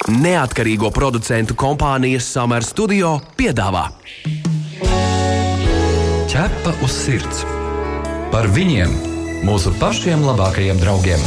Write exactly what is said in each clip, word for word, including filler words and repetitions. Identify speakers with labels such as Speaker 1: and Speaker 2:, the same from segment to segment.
Speaker 1: Neatkarīgo producentu kompānijas Summer Studio piedāvā
Speaker 2: Ķepa uz sirds. Par viņiem, mūsu pašiem labākajiem draugiem.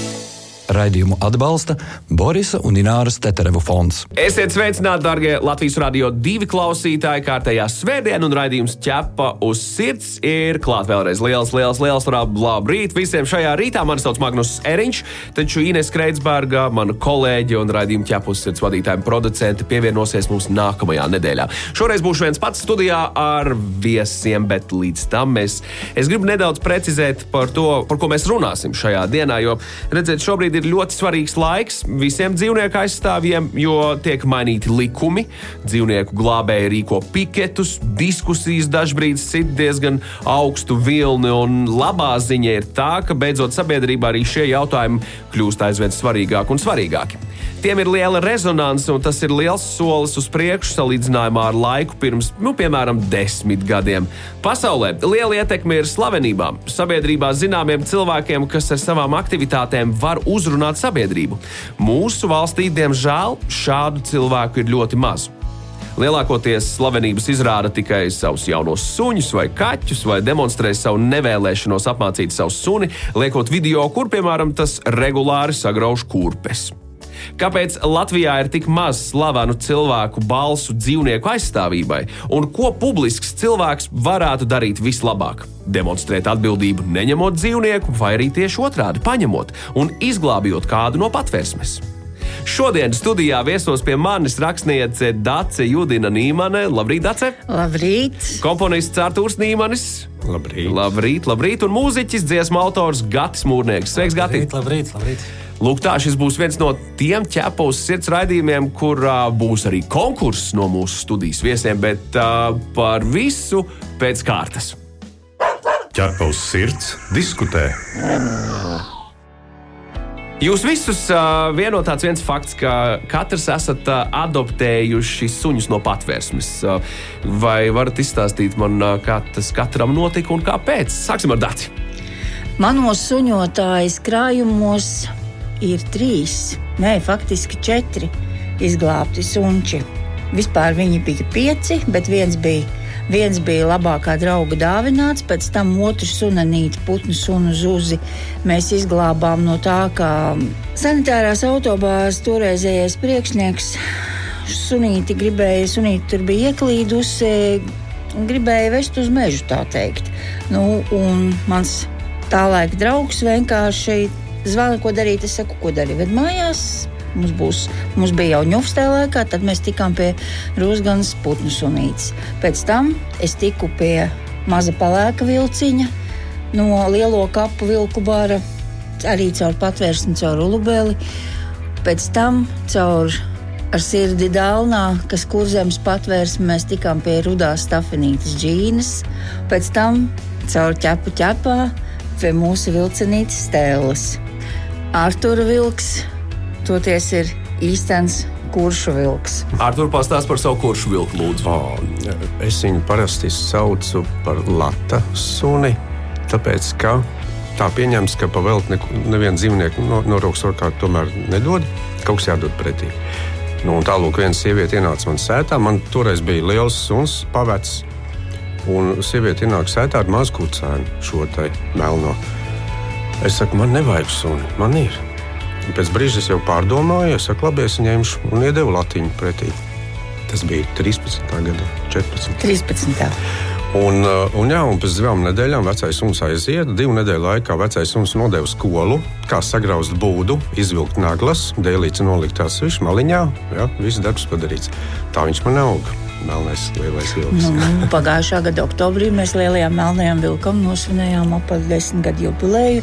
Speaker 2: Raidījumu atbalsta Borisa un Ināras Teterevu fonds.
Speaker 1: Esiet sveicināti, darbie Latvijas Radio divi klausītāji. Kārtējā svētdiena un raidījums Ķepa uz sirds ir klāt vēlreiz. Liels, liels, liels labrīt visiem šajā rītā. Mani sauc Magnus Eriņš, taču Ines Kreitsberga, mana kolēģe un raidījuma Ķepa uz sirds vadītājiem producenti pievienosies mums nākamajā nedēļā. Šoreiz būšu viens pats studijā ar viesiem, bet līdz tam es, es gribu nedaudz precizēt par to, par ko mēs runāsim šajā dienā, jo, redziet, šobrīd ir ļoti svarīgs laiks visiem dzīvnieku aizstāvjiem, jo tiek mainīti likumi, dzīvnieku glābēji rīko piketus, diskusijas dažbrīd sit diezgan augstu vilni, un labā ziņa ir tā, ka beidzot sabiedrībā arī šie jautājumi kļūst aizvien svarīgāki un svarīgāki. Tiem ir liela rezonanse, un tas ir liels solis uz priekšu salīdzinājumā ar laiku pirms, nu, piemēram, desmit gadiem. Pasaulē liela ietekme ir slavenībām, sabiedrībā zināmiem cilvēkiem, kas ar savām aktivitātēm var uzrunāt sabiedrību. Mūsu valstī, diemžēl, šādu cilvēku ir ļoti maz. Lielākoties slavenības izrāda tikai savus jaunos suņus vai kaķus, vai demonstrē savu nevēlēšanos apmācīt savu suni, liekot video, kur, piemēram, tas regulāri sagrauž kurpes. Kāpēc Latvijā ir tik maz slavenu cilvēku balsu dzīvnieku aizstāvībai, un ko publisks cilvēks varētu darīt vislabāk? Demonstrēt atbildību, neņemot dzīvnieku, vai arī tieši otrādi paņemot un izglābjot kādu no patvērsmes? Šodien studijā viesos pie manis rakstniece Dace Judina Nīmane. Labrīt, Dace!
Speaker 3: Labrīt!
Speaker 1: Komponists Artūrs Nīmanis.
Speaker 4: Labrīt!
Speaker 1: Labrīt, labrīt! Un mūziķis, dziesmu autors Gatis Mūrnieks. Sveiks, Gati!
Speaker 4: Labrīt, labrīt, labrīt!
Speaker 1: Lūk, tā šis būs viens no tiem Ķepa uz sirds raidījumiem, kur uh, būs arī konkurss no mūsu studijas viesiem, bet uh, par visu pēc kārtas.
Speaker 5: Ķepa uz sirds diskutē.
Speaker 1: Jūs visus uh, vieno tāds viens fakts, ka katrs esat uh, adoptējuši suņus no patvērsmes. Uh, vai varat izstāstīt man, uh, kā tas katram notika un kāpēc? Sāksim ar Daci.
Speaker 3: Manos suņotājas krājumos ir trīs, nē, faktiski četri izglābti sunči. Vispār viņi bija pieci, bet viens bija, viens bija labākā drauga dāvināts, pēc tam otru sunanīti, putnu sunu Zuzi mēs izglābām no tā, ka sanitārās autobās toreizējais priekšnieks sunīti gribēja, sunīti tur bija ieklīdusi un gribēja vest uz mežu, tā teikt. Nu, un mans tālaika draugs vienkārši zvana, ko darīt, es saku, ko darīt, ved mājās. Mums, būs, mums bija jau ņufs tajā laikā, tad mēs tikām pie Rūzganas putnu sunītes. Pēc tam es tiku pie maza palēka vilciņa no lielo kapu vilku bara, arī caur patvērsni, caur Ulubeli. Pēc tam caur ar sirdi dālnā, kas Kurzemes patvērsmi, mēs tikām pie Rudās Stafenītes Džīnas. Pēc tam caur ķepu ķepā pie mūsu vilcenītes Stēles. Artura vilks toties ir īstens kuršu vilks.
Speaker 1: Artur, pastāst par savu kuršu vilku, lūdzu.
Speaker 4: O, es viņu parasti saucu par lata suni, tāpēc, ka tā pieņems, ka pa velti nevienu dzīvnieku no, no rokas rokā tomēr nedod, kaut kas jādod pretī. Nu, un tālūk viena sieviete ienāca man sētā, man toreiz bija liels suns, pavecs, un sieviete ienāk sētā ar mazu kucēnu šo tai melno. Es saku, man nevajag suni, man ir. Un pēc brīža es jau pārdomāju, es saku, labi, es ņemšu un iedevu latiņu pretī. Tas bija trīspadsmitā gada, četrpadsmitā.
Speaker 3: trīspadsmitā.
Speaker 4: Un, un jā, un pēc divām nedēļām vecais suns aiziet. Divu nedēļu laikā vecais suns nodeva skolu, kā sagrauzt būdu, izvilkt naglas, dēlīts nolikt tās višķi maliņā. Jā, viss darbs padarīts. Tā viņš man auga. Melnais lielais vilks.
Speaker 3: Nu, pagājušā gada oktobrī mēs lielajām melnajām vilkam nosvinējām apaļ desmit gadu jubileju.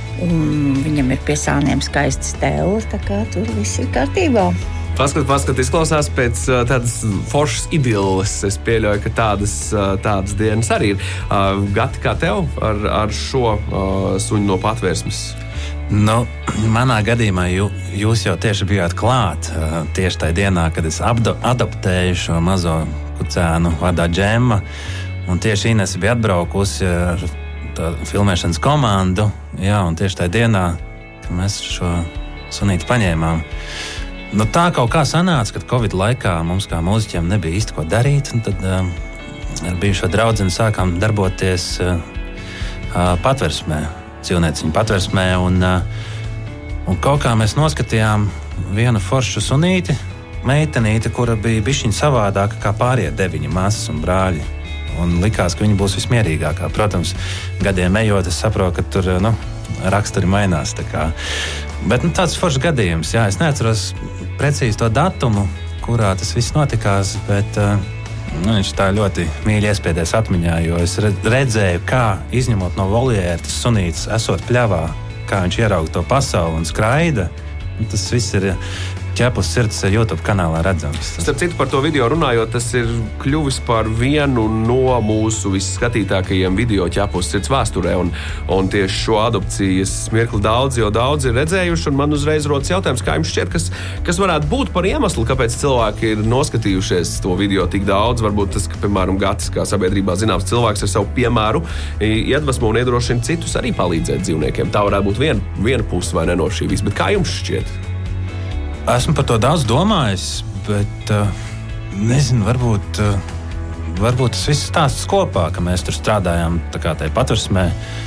Speaker 3: Un viņam ir pie sāniem skaista stēle, tā kā tur viss ir kārtībā.
Speaker 1: Paskat, paskat, izklausās pēc uh, tādas foršas idilles. Es pieļauju, ka tādas, uh, tādas dienas arī ir. Uh, Gati, kā tev ar, ar šo uh, suņu no patvērsmes?
Speaker 6: Nu, manā gadījumā jū, jūs jau tieši bijāt klāt uh, tieši tajā dienā, kad es abdo, adoptēju šo mazo kucēnu vārdā Džemma. Un tieši Ines bija atbraukusi ar filmēšanas komandu. Jā, un tieši tajā dienā, kad mēs šo sunīti paņēmām. Nu, tā kaut kā sanāca, kad Covid laikā mums kā mūziķiem nebija īsti ko darīt. Tad um, ar bijušo draudzeni sākām darboties uh, uh, patversmē, dzīvnieciņu patversmē. Un, uh, un kaut kā mēs noskatījām vienu foršu sunīti, meitenīti, kura bija bišķiņa savādāka kā pārējie deviņi māsas un brāļi. Un likās, ka viņa būs vismierīgākā. Protams, gadiem ejot, es saprotu, ka tur nu, raksturi mainās. Tā kā. Bet nu, tāds foršs gadījums, jā, es neatceros precīzi to datumu, kurā tas viss notikās, bet uh, nu, viņš tā ļoti mīļi iespiedies atmiņā, jo es redzēju, kā izņemot no voljēra tas sunītis, esot pļavā, kā viņš ierauga to pasauli un skraida. Un tas viss ir Ķepus sirds YouTube kanālā redzams.
Speaker 1: Starp citu, par to video runājot, tas ir kļuvis par vienu no mūsu visskatītākajiem video Ķepus sirds vēsturē. Un, un tieši šo adopcijas mirkli daudz, jo daudz ir redzējuši. Un man uzreiz rodas jautājums, kā jums šķiet, kas, kas varētu būt par iemeslu, kāpēc cilvēki ir noskatījušies to video tik daudz. Varbūt tas, ka, piemēram, Gatis, kā sabiedrībā zināms cilvēks ar savu piemēru, iedvesmo un iedrošina citus arī palīdzēt dzīvniekiem. Tā varētu būt viena, viena puse vai ne no šī visa. Bet kā jums šķiet?
Speaker 6: Esmu par to daudz domājis, bet uh, nezinu, varbūt, uh, varbūt tas viss stāsts kopā, ka mēs tur strādājām tā kā tajā patversmē,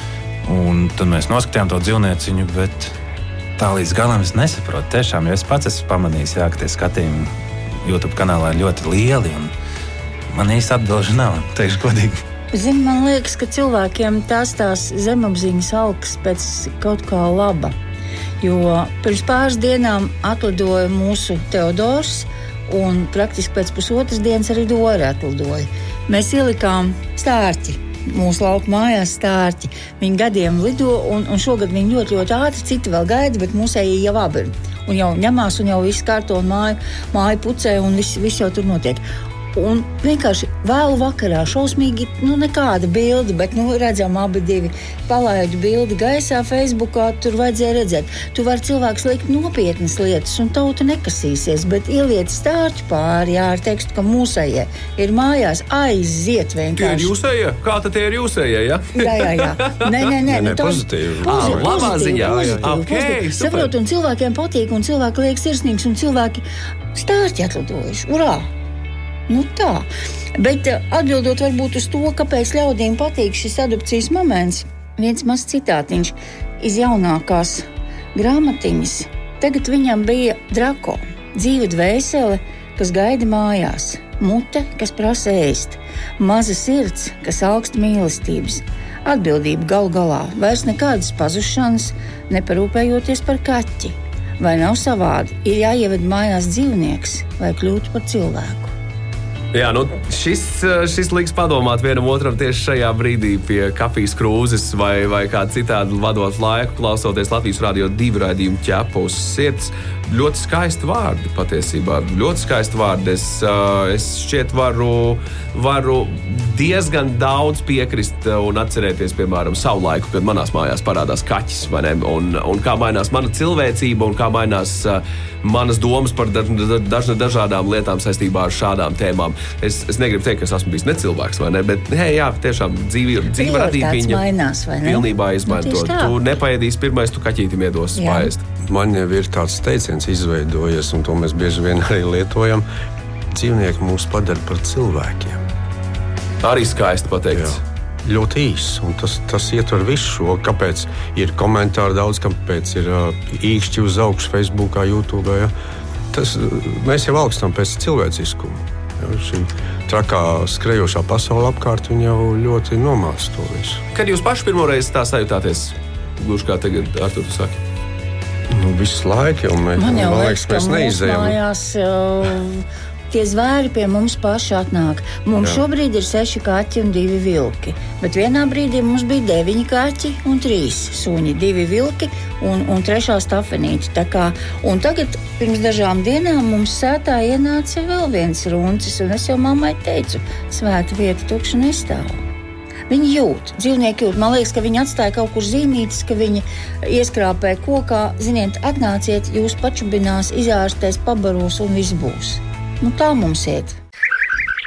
Speaker 6: un tad mēs noskatījām to dzīvnieciņu, bet tā līdz galam es nesaprotu. Tiešām, jo es pats esmu pamanījis, jā, ka tie skatījumi YouTube kanālā ir ļoti lieli, un man īsti atbilžu nav, teikšu godīgi.
Speaker 3: Zini, man liekas, ka cilvēkiem tās tās zemapziņas alkas pēc kaut kā laba. Jo pirms pāris dienām atlidoja mūsu Teodors, un praktiski pēc pusotras dienas arī Dora atlidoja. Mēs ielikām stārķi, mūsu lauku mājās stārķi. Viņi gadiem lido, un, un šogad viņi ļoti, ļoti ātri, citi vēl gaida, bet mūsēji jau abi ir. Un jau ņemās, un jau viss kārto un māju, māju pucē, un viss, viss jau tur notiek. Un vienkārši vēlu vakarā šausmīgi, nu nekāda bilde, bet nu redzam abi divi palaidu bildi gaisā Facebookā, tur vajadzēja redzēt. Tu vari cilvēks likt nopietnas lietas un tauta nekasīsies, bet ieliet stārķu pāri, jā, ar tekstu, ka mūsējie ir mājās, aiziet vienkārši.
Speaker 1: Tie ir jūsējie? Kā tad tie ir jūsējie, ja?
Speaker 3: Jā, jā, jā. Nē, nē, nē.
Speaker 4: Nē,
Speaker 3: nu,
Speaker 4: nē, pozitīvi.
Speaker 3: Pozitīvi,
Speaker 1: Ā, labā ziņā.
Speaker 3: pozitīvi,
Speaker 1: Ok,
Speaker 3: pozitīvi.
Speaker 1: super.
Speaker 3: Saprot, un cilvēkiem patīk, un cilvēki liek sirsnīgs, un cilvēki stārķi atlidojuši. Urā! Nu tā, bet atbildot varbūt uz to, kāpēc ļaudīm patīk šis adopcijas moments, viens mazs citātiņš iz jaunākās grāmatiņas. Tagad viņam bija Drako, dzīva dvēsele, kas gaida mājās, mute, kas prasa ēst, maza sirds, kas augst mīlestības, atbildība galu galā, vairs nekādas pazušanas, neparūpējoties par kaķi. Vai nav savādi, ir jāieved mājās dzīvnieks, vai kļūt par cilvēku.
Speaker 1: Jā, nu, šis, šis liks padomāt vienam otram tieši šajā brīdī pie kafijas krūzes vai, vai kā citādi vadot laiku, klausoties Latvijas radio divu raidījumu Ķepus sirds. Ļoti skaisti vārdi patiesībā, ļoti skaisti vārdi. Es, es šķiet varu, varu diezgan daudz piekrist un atcerēties, piemēram, savu laiku, kad manās mājās parādās kaķis, vai ne? Un, un kā mainās mana cilvēcība un kā mainās manas domas par daž, daž, dažādām lietām saistībā ar šādām tēmām. Es, es negribu teikt, ka es esmu bijis necilvēks, vai ne? Bet, hei, jā, tiešām dzīve, dzīve radīja viņa
Speaker 3: mainās, vai ne?
Speaker 1: Pilnībā izmantot.
Speaker 3: Nu,
Speaker 1: tu nepaēdīsi pirmais, tu kaķītim iedos paēst.
Speaker 4: Man jau ir tāds teiciens izveidojies, un to mēs bieži vien arī lietojam. Dzīvnieki mūs padara par cilvēkiem.
Speaker 1: Arī skaisti pateikts.
Speaker 4: Jā. Ļoti īss, un tas, tas ietver visu šo, kāpēc ir komentāri daudz, kāpēc ir uh, īkšķi uz augšu Facebookā, YouTube. Ja? Tas, mēs jau augstam pēc cilvēciskuma. Ja? Šī trakā skrejošā pasaule apkārt, viņa jau ļoti nomāca to visu.
Speaker 1: Kad jūs paši pirmoreiz tā sajūtāties, gluži kā tagad, Artur, tu saki?
Speaker 4: Nu, visu laiku jau mēs,
Speaker 3: Man jau
Speaker 4: man
Speaker 3: liekas,
Speaker 4: liekas,
Speaker 3: ka
Speaker 4: mēs
Speaker 3: mūsu
Speaker 4: neizējam.
Speaker 3: mājās uh, tie zvēri pie mums paši atnāk. Mums
Speaker 4: Jā.
Speaker 3: šobrīd ir seši kaķi un divi vilki. Bet vienā brīdī mums bija deviņi kaķi un trīs suņi, divi vilki un, un trešā stafenīte. Tā kā, un tagad, pirms dažām dienām, mums sētā ienāca vēl viens runcis, un es jau mammai teicu, svēta vieta tukša nestāv. Viņi jūt, dzīvnieki jūt. Man liekas, ka viņi atstāja kaut kur zīmītes, ka viņi ieskrāpē kokā. Ziniet, atnāciet, jūs pačubinās, izārstēs, pabaros un viss būs. Nu tā mums iet.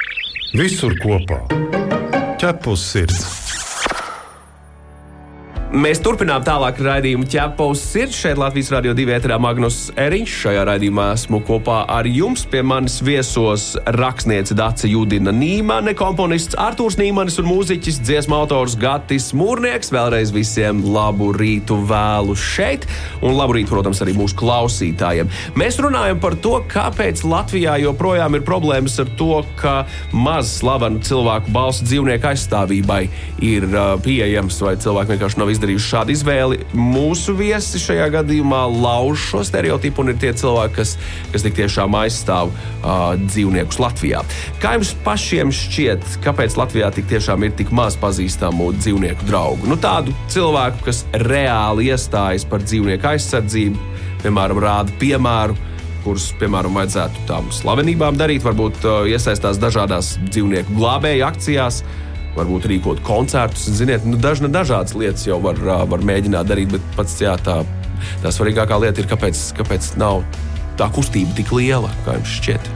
Speaker 5: Visur kopā. Ķepus sirds.
Speaker 1: Mēs turpinām tālāk raidījumu ķepa uz sirds. Šeit Latvijas Radio divi ēterā Magnus Eriņš. Šajā raidījumā esmu kopā ar jums. Pie manis viesos rakstniece Dace Judina Nīmane, komponists Artūrs Nīmanis un mūziķis, dziesmu autors Gatis Mūrnieks. Vēlreiz visiem labu rītu vēlu šeit un labu rītu, protams, arī mūsu klausītājiem. Mēs runājam par to, kāpēc Latvijā joprojām ir problēmas ar to, ka maz slavenu cilvēku balsu dzīvnieku aizstāvībai ir uh, pieejams vai cilvēki vienkārši nav izdarījuši šādu izvēli. Mūsu viesi šajā gadījumā lauž šo stereotipu un ir tie cilvēki, kas, kas tik tiešām aizstāv uh, dzīvniekus Latvijā. Kā jums pašiem šķiet, kāpēc Latvijā tik tiešām ir tik maz pazīstamu dzīvnieku draugu? Nu, tādu cilvēku, kas reāli iestājas par dzīvnieku aizsardzību, piemēram, rāda piemēru, kurus, piemēram, vajadzētu tām slavenībām darīt, varbūt uh, iesaistās dažādās dzīvnieku glābēju akcijās, varbūt rīkot koncertus. Ziniet, nu, dažna dažādas lietas jau var, var mēģināt darīt, bet pats jā, tā, tā svarīgākā lieta ir, kāpēc, kāpēc nav tā kustība tik liela, kā jums šķiet.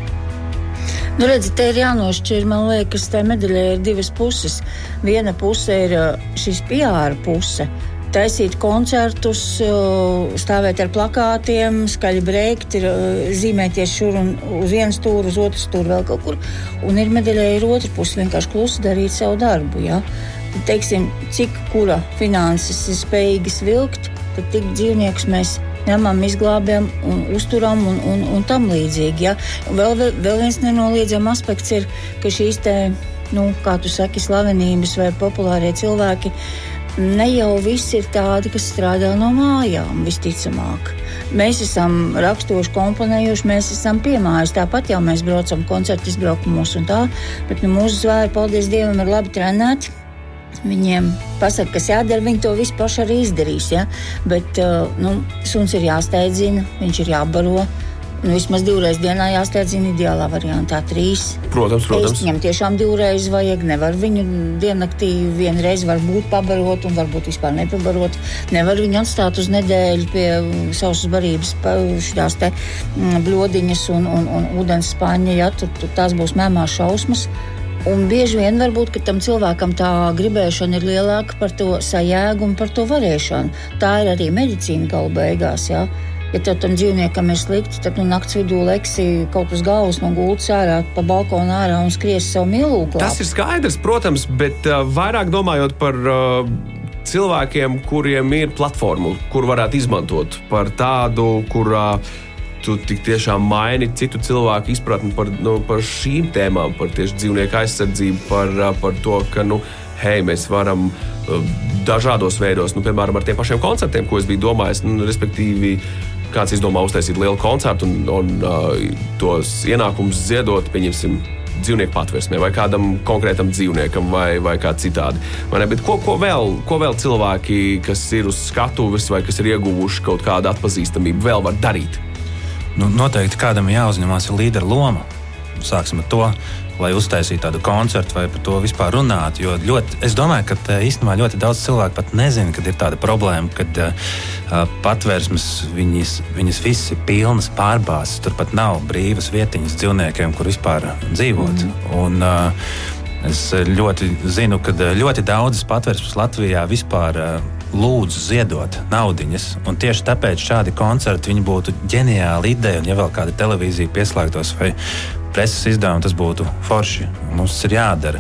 Speaker 3: Nu, redzi, te ir jānošķir, man liekas, tā medaļai ir divas puses. Viena puse ir šis P R puse. Taisīt koncertus, stāvēt ar plakātiem, skaļi brēkt, zīmēties šur un uz vienu stūru, uz otru stūru vēl kaut kur. Un ir medaļai ir otra puse, vienkārši klusi darīt savu darbu. Ja? Teiksim, cik kura finanses ir spējīgas vilkt, tad tik dzīvniekus mēs ņemam, izglābjam un uzturam un, un, un tam līdzīgi. Ja? Vēl, vēl, vēl viens nenoliedzam aspekts ir, ka šīs te, nu, kā tu saki, slavenības vai populārie cilvēki, ne jau viss ir tādi, kas strādā no mājām, visticamāk. Mēs esam rakstoši, komponējuši, mēs esam piemājas. Tāpat jau mēs braucam koncertu izbraukumos un tā, bet nu, mūsu zvēri, paldies Dievam, ir labi trenēti. Viņiem pasaka, kas jādara, viņi to visu paši arī izdarīs. Ja? Bet nu, suns ir jāsteidzina, viņš ir jābaro. Nu, vismaz divreiz dienā jāsteidzina, ideālā variantā trīs.
Speaker 1: Protams, protams.
Speaker 3: Es viņam tiešām divreiz vajag, nevar viņu diennaktī vienreiz varbūt pabarot un varbūt vispār nepabarot. Nevar viņu atstāt uz nedēļu pie sausas barības šās te bļodiņas un, un, un ūdens spāņa, ja tur, tur tās būs mēmās šausmas. Un bieži vien varbūt, ka tam cilvēkam tā gribēšana ir lielāka par to sajēgu un par to varēšanu. Tā ir arī medicīna galu beigās, jā. Ja tev tam dzīvniekam ir slikti, tad nu nakts vidū leksi kaut uz galvas no gultas ārā, pa balkonu ārā un skries savu milūgu.
Speaker 1: Tas ir skaidrs, protams, bet uh, vairāk domājot par uh, cilvēkiem, kuriem ir platformu, kur varētu izmantot, par tādu, kurā uh, tu tik tiešām maini citu cilvēku izpratni par, nu, par šīm tēmām, par tieši dzīvnieku aizsardzību, par, uh, par to, ka, nu, hei, mēs varam uh, dažādos veidos, nu, piemēram, ar tiem pašiem koncertiem, ko es biju domājis, nu, respektīvi, kāds izdomā uztaisīt lielu koncertu un, un uh, tos ienākumus ziedot, pieņemsim, dzīvnieku patversmē vai kādam konkrētam dzīvniekam vai, vai kā citādi. Vai ne? Bet ko, ko, vēl, ko vēl cilvēki, kas ir uz skatuves vai kas ir ieguvuši kaut kādu atpazīstamību, vēl var darīt?
Speaker 6: Nu, noteikti kādam jāuzņemās ir līdera loma. Sāksim ar to, lai uztaisītu tādu koncertu vai par to vispār runātu. Jo ļoti, es domāju, ka īstenībā ļoti daudz cilvēku pat nezina, kad ir tāda problēma, kad uh, patvērsmes viņas, viņas viss ir pilnas pārbāzes. Tur pat nav brīvas vietiņas dzīvniekiem, kur vispār dzīvot. Mm. Un, uh, es ļoti zinu, ka ļoti daudzas patvērsmes Latvijā vispār uh, lūdzu ziedot naudiņas. Un tieši tāpēc šādi koncerti viņi būtu ģeniāli ideja, un ja vēl kāda televīzija pieslēgtos vai preses izdevumi, tas būtu forši. Mums tas ir jādara.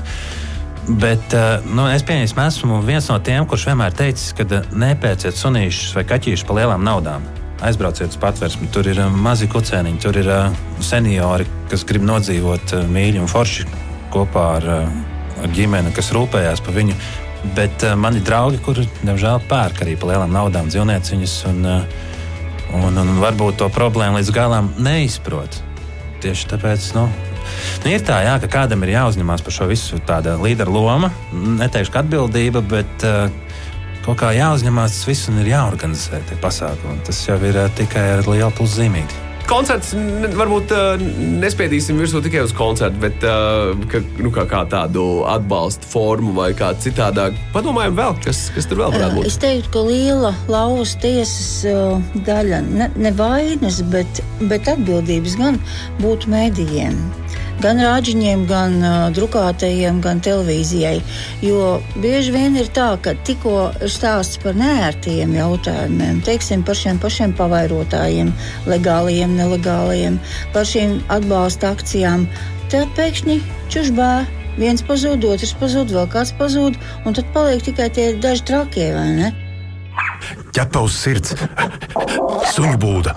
Speaker 6: Bet nu, es pieņemu, esmu viens no tiem, kurš vienmēr teicis, ka nepērciet sunīšus vai kaķīšus par lielām naudām. Aizbrauciet uz patversmi. Tur ir mazi kucēniņi, tur ir seniori, kas grib nodzīvot mīļi un forši kopā ar, ar ģimeni, kas rūpējās par viņu. Bet uh, mani draugi, kuri, diemžēl, pērk arī par lielām naudām dzīvnieciņas un, uh, un, un varbūt to problēmu līdz galam neizprot. Tieši tāpēc, nu, nu ir tā, jā, ka kādam ir jāuzņemās par šo visu tāda līdera loma. Neteikšu, ka atbildība, bet uh, kaut kā jāuzņemās tas viss un ir jāorganizē tie pasākumi. Tas jau ir uh, tikai ar lielu pluszīmīgu.
Speaker 1: Koncerts, varbūt uh, nespiedīsim virsū tikai uz koncertu, bet uh, ka, nu, kā, kā tādu atbalsta formu vai kā citādāk. Padomājam vēl, kas, kas tur vēl varētu būt.
Speaker 3: Es teiktu, ka liela lauvas tiesas uh, daļa, ne, ne vainas, bet, bet atbildības gan būtu mēdījiem. gan rāģiņiem, gan uh, drukātajiem, gan televīzijai. Jo bieži vien ir tā, ka tikko stāsts par neērtiem jautājumiem, teiksim par šiem pašiem pavairotājiem, legāliem, nelegāliem, par šīm atbalsta akcijām, tad pēkšņi čužbā viens pazūd, otrs pazūd, vēl kāds pazūd, un tad paliek tikai tie daži trakie, vai ne?
Speaker 5: Ķepa uz sirds, suņu būda.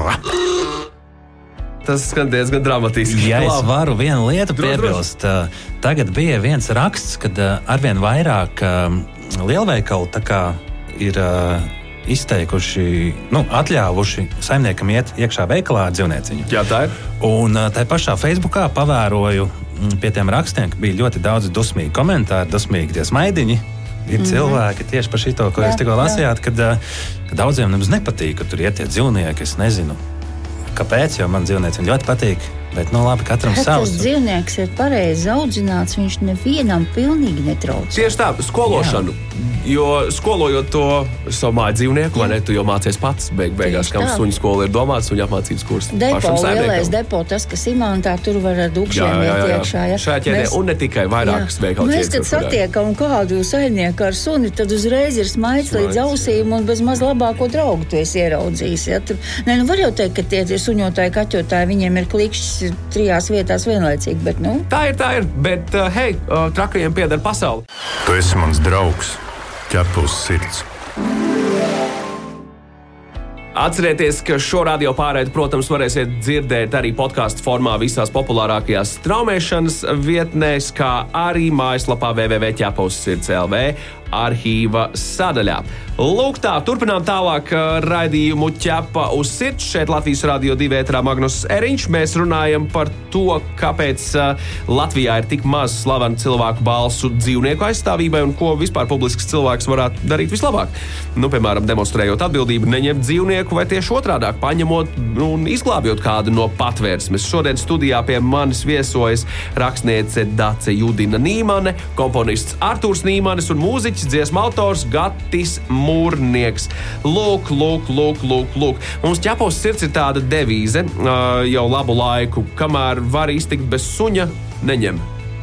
Speaker 1: Tas skan diezgan dramatiski.
Speaker 6: Ja es varu vienu lietu piebilst, tagad bija viens raksts, kad arvien vairāk lielveikalu tā kā ir izteikuši, nu, atļāvuši saimniekam iet iekšā veikalā ar dzīvnieciņu.
Speaker 1: Jā, tā ir.
Speaker 6: Un tā pašā Facebookā pavēroju pie tiem rakstiem, ka bija ļoti daudz dusmīgi komentāri, dusmīgi tie smaidiņi. Ir mm-hmm. cilvēki tieši par šito, ko jā, jūs tikko lasījāt, kad, kad daudziem nemaz nepatīk, ka tur iet tie dzīvnieki, es nezinu. Kāpēc? Jo man dzīvnieci ļoti patīk. Bet, nu, labi, katram
Speaker 3: Bet
Speaker 6: savs.
Speaker 3: Tas dzīvnieks ir pareizi audzināts, viņš nevienam pilnīgi netraucē.
Speaker 1: Tieši tā, skološanu. Jā. Jo skolojot to savu māju dzīvnieku, vai ne, tu jau mācies pats, beig, beigās, kam suņu skola ir domāts, suņu apmācības kurs.
Speaker 3: Depo, lielais depo, tas, kas imantā, tur var ar dukšiem iet iekšā. Ja?
Speaker 1: Šajā ķēdē, mēs, un ne tikai vairākas veikalu ķēdes.
Speaker 3: Mēs, kad satiekam kādu saimnieku ar suni, tad uzreiz ir smaids līdz ausīm un bez maz labāko draugu tu esi ieraudzījis. Ja? Tur, ne, nu var jau teikt, ka tie, tie suņotāji, kaķotāji, viņiem ir klikšķis trijās vietās vienlaicīgi, bet, nu.
Speaker 1: Tā ir, tā ir, bet, uh, hei, uh, trakajiem pieder pasauli.
Speaker 5: Tu esi mans draugs, ķepa uz sirds.
Speaker 1: Atcerieties, ka šo radio pārraidi, protams, varēsiet dzirdēt arī podkāstu formā visās populārākajās straumēšanas vietnēs, kā arī mājaslapā w w w punkt ķepa uz sirds punkt l v arhīva sadaļā. Lūk tā, turpinām tālāk raidījumu Ķepa uz sirds. Šeit Latvijas radio divi ēterā Magnus Eriņš. Mēs runājam par to, kāpēc Latvijā ir tik maz slavenu cilvēku balsu dzīvnieku aizstāvībai un ko vispār publisks cilvēks varētu darīt vislabāk. Nu, piemēram, demonstrējot atbildību, neņemt dzīvnieku vai tieši otrādāk, paņemot un izglābjot kādu no patvērsmes. Šodien studijā pie manis viesojas rakstniece Dace Judina Nīmane, komponists Artūrs Nīmanis un mūziķis, dziesmu autors Gatis Mūrnieks. Lūk, lūk, lūk, lūk, lūk. Mums Ķepa uz sirds ir tāda devīze uh, jau labu laiku, kamēr var iztikt bez suņa, neņem.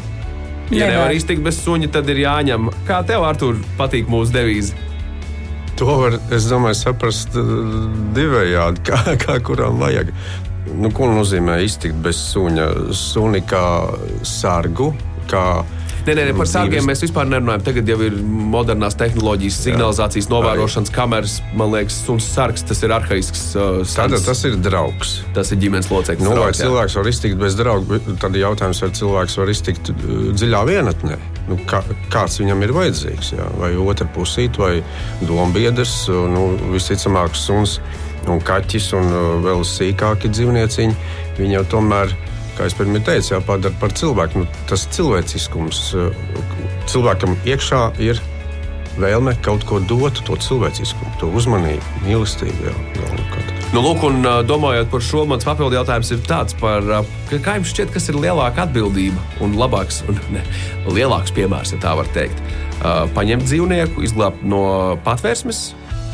Speaker 1: Ja nevar iztikt bez suņa, tad ir jāņem. Kā tev, Artūr, patīk mūsu devīze?
Speaker 4: To var, es domāju, saprast divējādi, kā, kā kuram vajag. Nu, ko nozīmē iztikt bez suņa? Suni kā sargu, kā
Speaker 1: Nē, nē, par sargiem mēs vispār nerunājam. Tagad jau ir modernās tehnoloģijas, signalizācijas novērošanas kameras. Man liekas, suns sargs, tas ir arhaisks uh,
Speaker 4: Tātad tas ir draugs.
Speaker 1: Tas ir ģimenes loceklis.
Speaker 4: Nu, vai
Speaker 1: draugs,
Speaker 4: cilvēks jā. var iztikt bez drauga? Tad jautājums, vai cilvēks var iztikt dziļā vienatnē? Nu, kā, kāds viņam ir vajadzīgs? Jā? Vai otra pusīt, vai dombiedrs, nu, visticamāk suns un kaķis un vēl sīkāki dzīvnieciņi. Viņi jau tomēr, kā es pirmie teicu, jāpadara par cilvēku. Nu, tas cilvēciskums. Cilvēkam iekšā ir vēlme kaut ko dot, to cilvēciskumu, to uzmanību, mīlestību. Jā,
Speaker 1: nu, lūk, un domājot par šo, mans papildu jautājums ir tāds par, kā jums šķiet, kas ir lielāka atbildība un labāks, un ne, lielāks piemērs, ja tā var teikt. Paņemt dzīvnieku, izglābt no patvērsmes,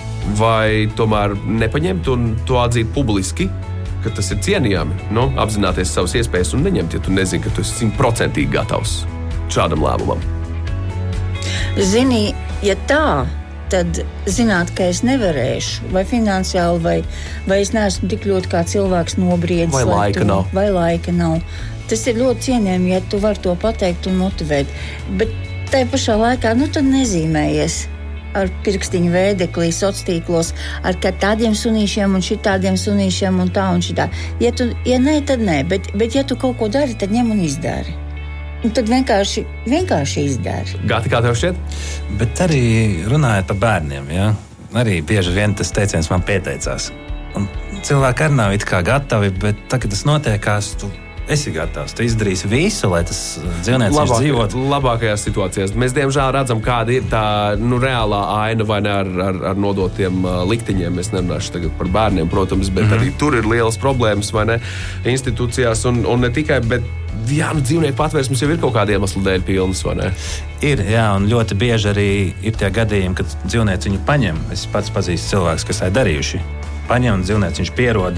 Speaker 1: vai tomēr nepaņemt un to atzīt publiski, ka tas ir cienījami, nu, apzināties savas iespējas un neņemt, ja tu nezini, ka tu esi simtprocentīgi gatavs šādam lēmumam.
Speaker 3: Zini, ja tā, tad zināt, ka es nevarēšu, vai finansiāli, vai, vai es neesmu tik ļoti kā cilvēks nobriedis.
Speaker 1: Vai laika
Speaker 3: tu,
Speaker 1: nav.
Speaker 3: Vai laika nav. Tas ir ļoti cienījami, ja tu vari to pateikt un motivēt. Bet tai pašā laikā, nu tad nezīmējies ar pirkstiņu vēdeklī, sociālos tīklos, ar tādiem sunīšiem un šitādiem sunīšiem un tā un šitā. Ja tu, ja nē, tad nē, bet, bet ja tu kaut ko dari, tad ņem un izdari. Un tad vienkārši, vienkārši izdari.
Speaker 1: Gati, kā tev šķiet?
Speaker 6: Bet arī runājot par bērniem, ja? Arī bieži vien tas teiciens man pieteicās. Un cilvēki arī nav it kā gatavi, bet tā, kad tas notiekās, tu esi gatavs. Tu izdarīsi visu, lai tas dzīvnieks
Speaker 1: Labāk,
Speaker 6: dzīvotu.
Speaker 1: Labākajās situācijās. Mēs, diemžēl, redzam, kāda ir tā nu, reālā aina vai ne ar, ar, ar nodotiem uh, likteņiem. Es nerunāšu tagad par bērniem, protams, bet mm-hmm. arī tur ir lielas problēmas vai ne institūcijās. Un, un ne tikai, bet jā, nu, dzīvnieku patvērsmes jau ir kaut kāda iemesla dēļ pilnas, vai ne?
Speaker 6: Ir, jā, un ļoti bieži arī ir tie gadījumi, kad dzīvnieks viņu paņem. Es pats pazīstu cilvēkus, kas tā darījuši. Paņem un dzīvnieks viņš pierod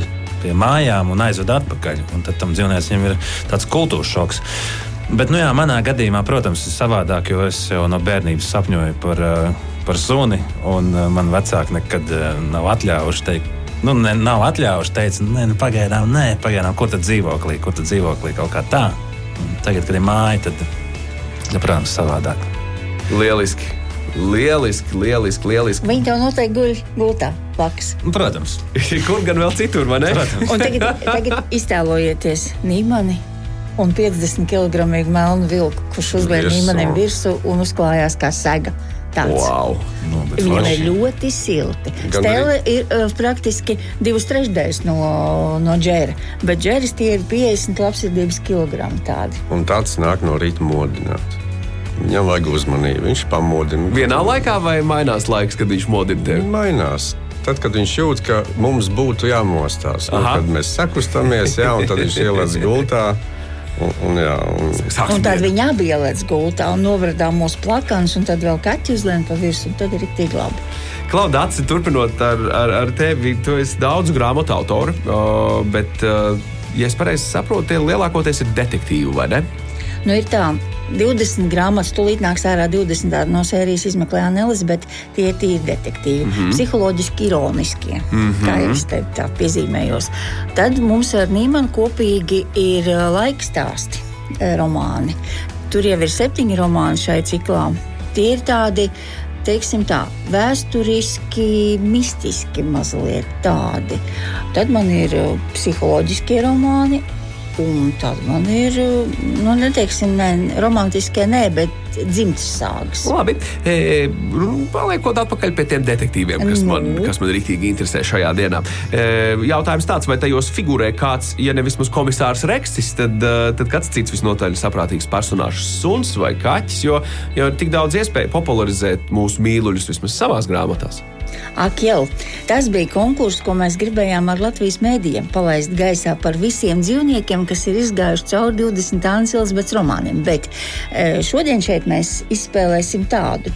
Speaker 6: pie mājām un aizved atpakaļ. Un tad tam dzīvniekam ir tāds kultūras šoks. Bet, nu jā, manā gadījumā, protams, ir savādāk, jo es jau no bērnības sapņoju par, par suni, un man vecāki nekad nav atļāvuši teikt, nu, ne, nav atļāvuši teikt, nē, nu, pagaidām, nē, pagaidām, kur tad dzīvoklī, kur tad dzīvoklī, kaut kā tā. Un tagad, kad ir māja, tad, ja, protams, savādāk.
Speaker 1: Lieliski, lieliski, lieliski, lieliski.
Speaker 3: Viņi tev noteikti guļ gultā blakus.
Speaker 6: Protams.
Speaker 1: Kur gan vēl citur, vai ne?
Speaker 6: Protams.
Speaker 3: Un tagad, tagad iztēlojieties Nīmani un piecdesmit kilogramīgu melnu vilku, kurš uzliek Nīmanim virsū un uzklājās kā sega. Tāds.
Speaker 1: Wow.
Speaker 6: Nu,
Speaker 3: Viņam ir ļoti silti. Stēle ir uh, praktiski divas trešdaļas no, no džēra, bet džēris tie ir piecdesmit labsirdības kilogramu tādi.
Speaker 4: Un tāds nāk no rīta modināt. Viņam vajag uzmanību, viņš pamodina.
Speaker 1: Vienā laikā vai mainās laiks, kad viņš modina tevi?
Speaker 4: Mainās. Tad, kad viņš jūt, ka mums būtu jāmostās, nu, kad mēs sakustamies, jā, un tad viņš ielēc gultā. Un, un, jā, un...
Speaker 3: un tad viņi abi ielēc gultā un novradā mūsu plakanus, un tad vēl kaķi uzlien pa virsmu, un tad ir tik labi.
Speaker 1: Klauda, Aci, turpinot ar, ar, ar tevi, tu esi daudz grāmatu autori, uh, bet, uh, ja es pareizi saprotu, tie lielākoties ir detektīvi, vai ne?
Speaker 3: Nu, ir tā, divdesmit grāmatas, tūlīt nāks ārā divdesmit no sērijas izmeklē Annelis, bet tie ir tīri detektīvi, mm-hmm. psiholoģiski ironiskie, mm-hmm. kā jau es te tā piezīmējos. Tad mums ar Nīmanu kopīgi ir laikstāsti romāni. Tur jau ir septiņi romāni šai ciklā. Tie ir tādi, teiksim tā, vēsturiski, mistiski mazliet tādi. Tad man ir psiholoģiskie romāni. Un tad man ir, nu, neteiksim, ne, romantiskie, nē, bet dzimtas sāgas.
Speaker 1: Labi, e, paliekot atpakaļ pie tiem detektīviem, kas man, mm. kas man rīktīgi interesē šajā dienā. E, jautājums tāds, vai tajos figurē kāds, ja ne vismaz komisārs Reksis, tad, tad kāds cits visnotaļ saprātīgs personāžs, suns vai kaķis, jo, jo ir tik daudz iespēju popularizēt mūsu mīluļus vismaz savās grāmatās.
Speaker 3: Ak jau, tas bija konkurss, ko mēs gribējām ar Latvijas mēdījiem palaist gaisā par visiem dzīvniekiem, kas ir izgājuši cauri divdesmit Annas Elizabetes romāniem. Bet šodien šeit mēs izspēlēsim tādu.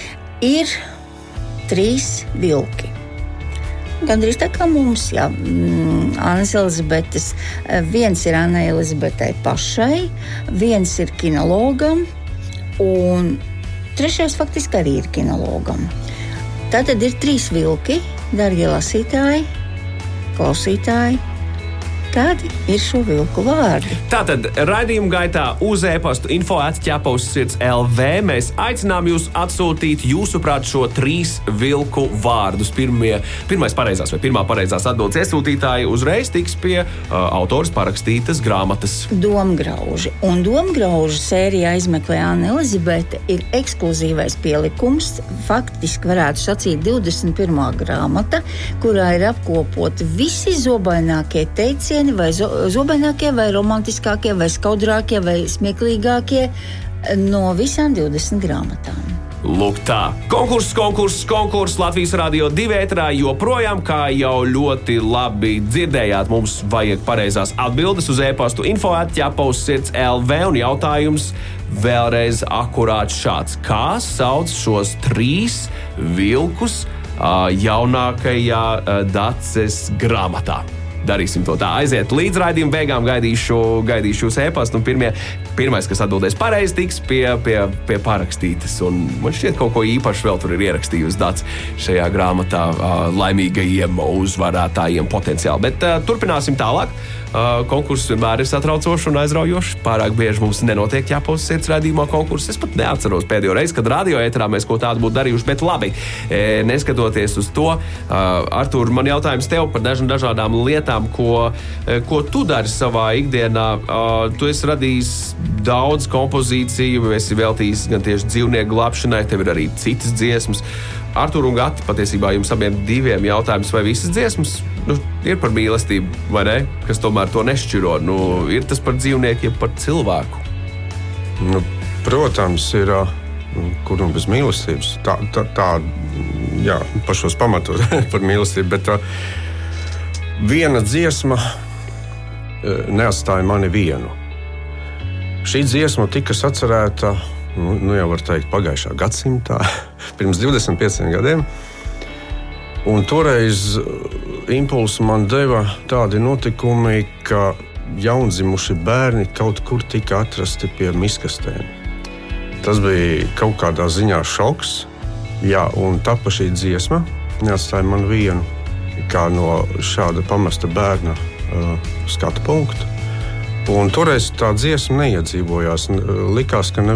Speaker 3: Ir trīs vilki. Gandrīz tā kā mums, jā, Annas Elizabetes. Viens ir Annai Elizabetei pašai, viens ir kinologam, un trešais faktiski arī ir kinologam. Tātad ir trīs vilki, darbie lasītāji, klausītāji. Kādi ir šo vilku vārdi?
Speaker 1: Tātad raidījuma gaitā uz e-pastu info at ķepaus sirds L V mēs aicinām jūs atsūtīt jūsuprāt šo trīs vilku vārdus. Pirmie, pirmais pareizās vai pirmā pareizās atbildes iesūtītāji uzreiz tiks pie uh, autors parakstītas grāmatas.
Speaker 3: Domgrauži. Un domgraužu sērijā izmeklē Anna Elizabete ir ekskluzīvais pielikums, faktiski varētu sacīt divdesmit pirmā grāmata, kurā ir apkopoti visi zobainākie teicieni, vai zobainākie, vai romantiskākie, vai skaudrākie, vai smieklīgākie no visām divdesmit grāmatām.
Speaker 1: Lūk tā, konkurss, konkurss, konkurss Latvijas Radio divi ēterā joprojām, kā jau ļoti labi dzirdējāt, mums vajag pareizās atbildes uz e-pastu info at ķepaus sirds L V un jautājums vēlreiz akurāt šāds. Kā sauc šos trīs vilkus jaunākajā Daces grāmatā? Darīsim to tā. Aiziet līdz raidījuma beigām, gaidīšu, gaidīšu jūs e-pastu. Un pirmie, pirmais, kas atbildēs pareizi, tiks pie, pie, pie parakstītas. Un man šķiet, kaut ko īpaši vēl tur ir ierakstījusi Dats šajā grāmatā uh, laimīgajiem uzvarētājiem potenciāli. Bet uh, turpināsim tālāk. Uh, konkurss vienmēr ir satraucošs un aizraujošs. Pārāk bieži mums nenotiek ķepaus sirds raidījumā konkurss. Es pat neatceros pēdējo reizi, kad radio ēterā mēs ko tādu būtu darījuši, bet labi, e, neskatoties uz to, uh, Artur, man jautājums tev par dažām dažādām lietām, ko, e, ko tu dari savā ikdienā. Uh, tu esi radījis daudz kompozīciju, esi veltījis gan tieši dzīvnieku glābšanai, tev ir arī citas dziesmas. Artur un Gati, patiesībā jums abiem diviem jautājums, vai visas dziesmas nu, ir par mīlestību, vai ne? Kas tomēr to nešķiro. Nu, ir tas par dzīvniekiem, par cilvēku?
Speaker 4: Nu, protams, ir kur un bez mīlestības. Tā, tā, tā jā, pašos pamatos par mīlestību, bet tā, viena dziesma neatstāja mani vienu. Šī dziesma tika sacerēta, nu, nu jau var teikt, pagājušā gadsimtā, pirms divdesmit pieciem gadiem. Un toreiz impulsu man deva tādi notikumi, ka jaundzimuši bērni kaut kur tika atrasti pie miskastēm. Tas bija kaut kādā ziņā šoks, jā, un tapa šī dziesma neatstāja man vienu kā no šāda pamesta bērna uh, skatu punktu. Un toreiz tā dziesma neiedzīvojās. Likās, ka ne,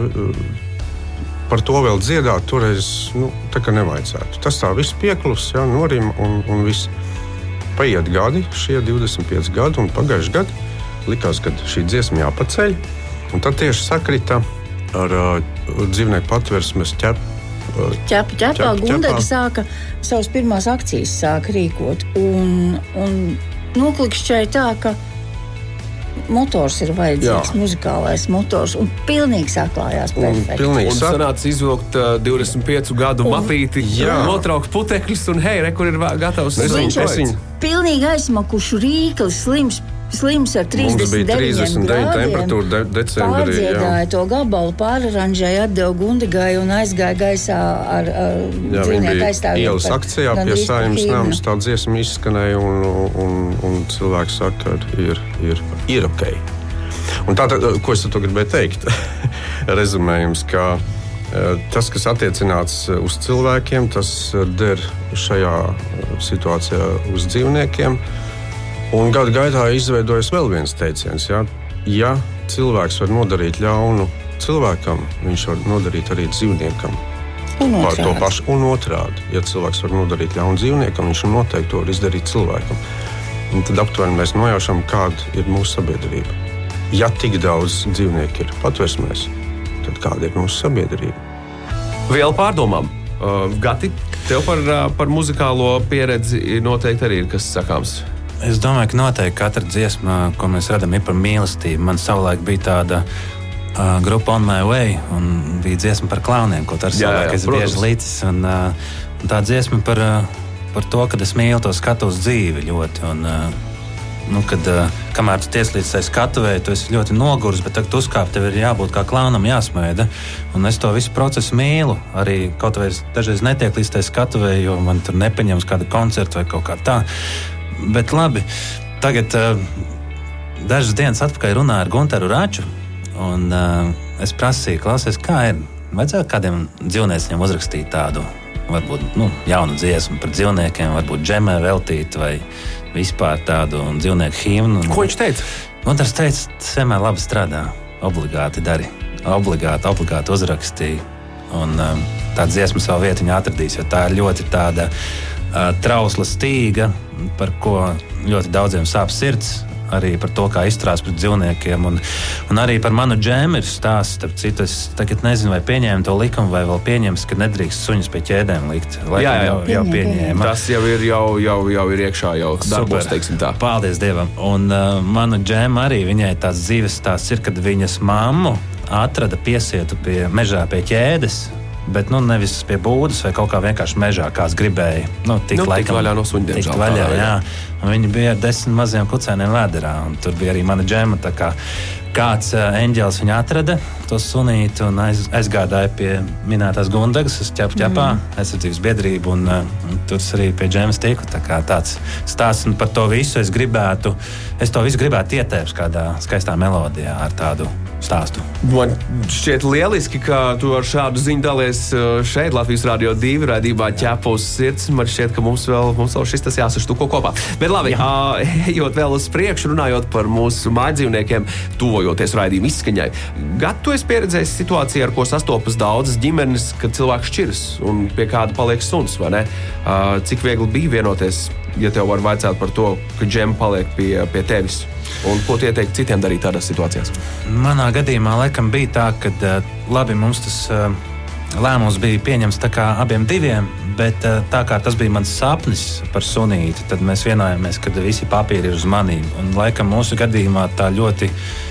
Speaker 4: par to vēl dziedāt toreiz nu, tā kā nevajadzētu. Tas tā viss pieklus, jā, norima un, un viss. Paiet gadi, šie divdesmit pieci gadi un pagājuši gadi. Likās, ka šī dziesma jāpaceļ. Un tad tieši sakrita ar uh, dzīvnieku patversmes ķepu.
Speaker 3: Ķepa, ķepā Gundega sāka savas pirmās akcijas sāka rīkot. Un, un noklikšķēja tā, ka motors ir vajadzīgs, jā. Muzikālais motors, un pilnīgi saklājās perfekti.
Speaker 1: Un, un sanāca izvilkt uh, divdesmit piecu gadu un, mapīti, notraukt putekļus, un hei, re, kur ir gatavs.
Speaker 3: Viņš ir pilnīgi aizmakušu rīkli, slims, slims ar trīsdesmit deviņiem
Speaker 4: temperatūra de decembrī.
Speaker 3: Pārdziedāja to gabalu, pāraranžēja, atdeva Gundegai un aizgāja gaisā ar, ar dzīvnieku aizstāvjiem.
Speaker 4: Ielas akcijā pie Saeimas namas tā dziesma izskanēja, un, un, un cilvēks saka, ir, ir, ir ok. Un tātad, ko es to gribēju teikt? Rezumējums, ka tas, kas attiecināts uz cilvēkiem, tas der šajā situācijā uz dzīvniekiem. Un gadu gaitā izveidojas vēl viens teiciens. Ja, ja cilvēks var nodarīt ļaunu cilvēkam, viņš var nodarīt arī dzīvniekam.
Speaker 3: Un
Speaker 4: par to pašu. Un otrādi. Ja cilvēks var nodarīt ļaunu dzīvniekam, viņš noteikti to var izdarīt cilvēkam. Un tad aptuveni mēs nojaušam, kāda ir mūsu sabiedrība. Ja tik daudz dzīvnieku ir patversmēs, tad kāda ir mūsu sabiedrība?
Speaker 1: Vēl pārdomām. Uh, Gati, tev par, uh, par muzikālo pieredzi noteikti arī ir kas sakāms.
Speaker 6: Es domāju, ka noteikti katra dziesma, ko mēs redzam, ir par mīlestību. Man savulaik bija tāda uh, grupa On My Way, un bija dziesma par klauniem, ko ar savulaik es bieži līdzis. Un, uh, un tā dziesma par, uh, par to, kad es mīlu to skatu uz dzīvi ļoti. Un, uh, nu, kad, uh, kamēr tu tieslīdz tai skatuvei, tu esi ļoti nogurs, bet tagad uzkāp, tev ir jābūt kā klaunam jāsmaida. Un es to visu procesu mīlu. Arī kaut vai dažreiz netiek līdz tai skatuvei, jo man tur nepaņems kādu koncertu vai kaut kā tā. Bet labi, tagad uh, dažas dienas atpakaļ runāju ar Gunteru Raču, un uh, es prasīju, klausies, kā ir, vajadzētu kādiem dzīvnieciem uzrakstīt tādu, varbūt nu, jaunu dziesmu par dzīvniekiem, varbūt džemē veltīt vai vispār tādu dzīvnieku himnu.
Speaker 1: Ko viņš teica?
Speaker 6: Gunters teica, tas vienmēr labi strādā, obligāti dari, obligāti, obligāti uzrakstīja, un um, tā dziesma savu vietiņu atradīs, jo tā ir ļoti tāda uh, trausla stīga, par ko ļoti daudziem sāp sirds, arī par to, kā izturās pret dzīvniekiem, un, un arī par manu džēmu ir stāsts. Starp citu, es tagad nezinu, vai pieņēma to likumu, vai vēl pieņems, ka nedrīkst suņus pie ķēdēm likt. Laikam jā, jā, jau, jau pieņēma.
Speaker 1: Tas jau ir, jau, jau, jau ir iekšā, jau darbos, teiksim tā.
Speaker 6: Paldies Dievam. Un uh, manu džēmu arī, viņai tās dzīves stāsts ir, kad viņas mammu atrada piesietu pie mežā pie ķēdes, bet nu, nevis pie būdas vai kaut kā vienkārši mežā, kāds gribēja. Nu, tik
Speaker 1: nu,
Speaker 6: laikam,
Speaker 1: tik vaļā no suņiem.
Speaker 6: Tik vaļā, jā. Un viņi bija ar desmit maziem kucēniem vēderā, un tur bija arī mana džema, tā kā kāds uh, eņģēlis viņu atrada, to sunīti, un aiz, aizgādāja pie minētās Gundegas, uz ķepu ķepā, mm. aizsardzības biedrību, un, uh, un tur arī pie džemas tiku. Tā kā tāds stāsts, un par to visu es gribētu, es to visu gribētu ietēpt kādā skaistā melodijā ar tādu stāstu.
Speaker 1: Man šķiet lieliski, ka tu ar šādu ziņu dalies šeit Latvijas Rādio divi raidījumā Ķepa uz sirds. Man šķiet, ka mums vēl, mums vēl šis tas jāsaštuko kopā. Bet labi, uh, ejot vēl uz priekšu, runājot par mūsu mājdzīvniekiem, tuvojoties raidījuma izskaņai. Gat, tu esi pieredzējis situāciju, ar ko sastopas daudzas ģimenes, kad cilvēks šķiras un pie kāda paliek suns, vai ne? Uh, cik viegli bija vienoties, ja tev var vaicāt par to, ka džema paliek pie, pie tevis? Un ko tu ieteiktu citiem darīt tādās situācijās?
Speaker 6: Manā gadījumā laikam bija tā, ka labi, mums tas lēmums bija pieņems tā kā abiem diviem, bet tā kā tas bija mans sapnis par sunīti, tad mēs vienojāmies, ka visi papīri ir uz manīm. Un laikam mūsu gadījumā tā ļoti,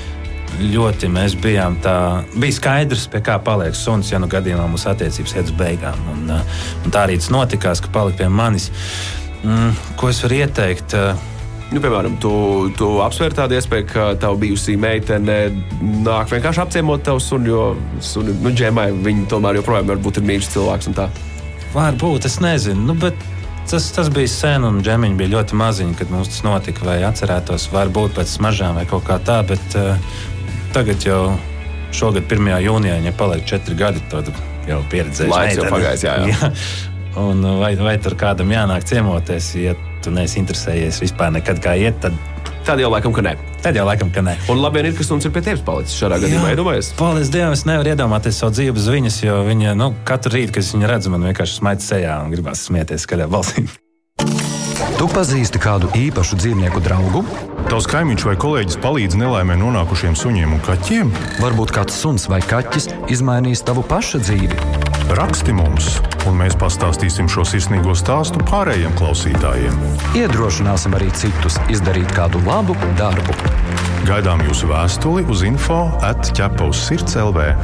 Speaker 6: ļoti mēs bijām tā, bija skaidrs, pie kā paliek suns, ja nu gadījumā mūsu attiecības iet uz beigām. Un, un tā arī tas notikās, ka palika pie manis. Mm, ko es varu ieteikt?
Speaker 1: Nu, piemēram, tu, tu apsver tādu iespēju, ka tava bijusī meitene nāk vienkārši apciemot tavu sunu, jo suni, nu, džemai viņi tomēr joprojām varbūt ir mīļš cilvēks un tā.
Speaker 6: Varbūt, es nezinu, nu, bet tas, tas bija sen, un džemiņi bija ļoti maziņi, kad mums tas notika, vai atcerētos, varbūt pēc smaržām vai kaut kā tā, bet uh, tagad jau šogad pirmajā jūnijā, ja paliek četri gadi, tad jau pieredzējuši.
Speaker 1: Laiks jau pagājis, jā, jā.
Speaker 6: jā. Un vai, vai tur kādam jānāk ciemoties, ja tu neesi interesējies vispār nekad kā iet, tad...
Speaker 1: Tad jau laikam, ka nē.
Speaker 6: Tad jau laikam, ka nē.
Speaker 1: Un labi ir, ka suns ir pie tevis palicis šādā gadījumā, iedomājies?
Speaker 6: Paldies Dievam, es nevaru iedomāties savu dzīvi bez viņas, jo viņa, nu, katru rītu, kad es viņu redzu, man vienkārši smaita sejā un gribās smieties skaļā balsī.
Speaker 2: Tu pazīsti kādu īpašu dzīvnieku draugu?
Speaker 5: Tavs kaimiņš vai kolēģis palīdz nelaimē nonākušiem suņiem un kaķiem?
Speaker 2: Varbūt kāds suns vai kaķis izmainīs tavu paša dzīvi?
Speaker 5: Raksti mums, un mēs pastāstīsim šo sirsnīgo stāstu pārējiem klausītājiem.
Speaker 2: Iedrošināsim arī citus izdarīt kādu labu darbu.
Speaker 5: Gaidām jūsu vēstuli uz info at ķepa uz sirds el vē.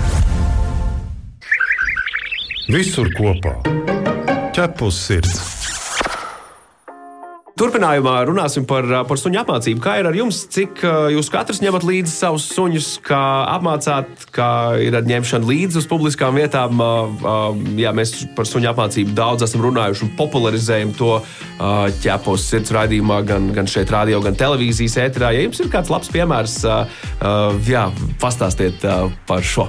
Speaker 5: Visur kopā. Ķepa uz sirds.
Speaker 1: Turpinājumā runāsim par, par suņu apmācību. Kā ir ar jums? Cik uh, jūs katrs ņemat līdzi savus suņus, kā apmācāt, kā ir ar ņemšanu līdzi uz publiskām vietām? Uh, uh, jā, mēs par suņu apmācību daudz esam runājuši un popularizējam to uh, ķepa uz sirds raidījumā, gan, gan šeit radio, gan televīzijas ēterā. Ja jums ir kāds labs piemērs, uh, uh, jā, pastāstiet uh, par šo.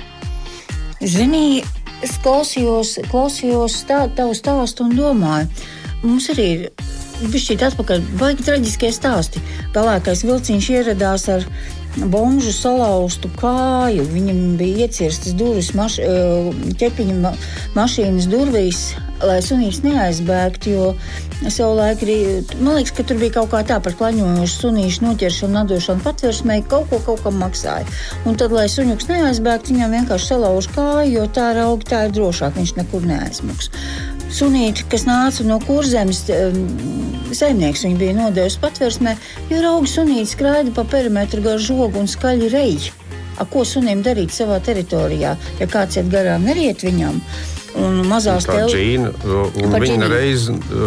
Speaker 3: Zini, es klausījos, klausījos tā, tavu stāstu un domāju, mums arī ir bišķīt atpakaļ, baigi traģiskie stāsti. Galākais vilciņš ieradās ar bomžu salauztu kāju. Viņam bija iecirstas durvis, maš, ķepiņa ma, mašīnas durvīs, lai sunīts neaizbēgtu, jo savulaik arī, man liekas, ka tur bija kaut kā tā par klaņojošu sunīšu noķeršanu, atdošanu patversmei, kaut ko kaut kam maksāja. Un tad, lai suņuks neaizbēgtu, viņam vienkārši salauž kāju, jo tā raugi tā ir drošāk, viņš nekur neaizmuks. Sunīti, kas nāca no Kurzemes, saimnieks viņu bija nodevis patversmē, jo raugi sunīti skraida pa perimetru gar žogu un skaļi reji. A, ko sunim darīt savā teritorijā, ja kāds iet garām, neriet viņam? Un mazās
Speaker 4: kā tel... Džīna, un viņa reiz,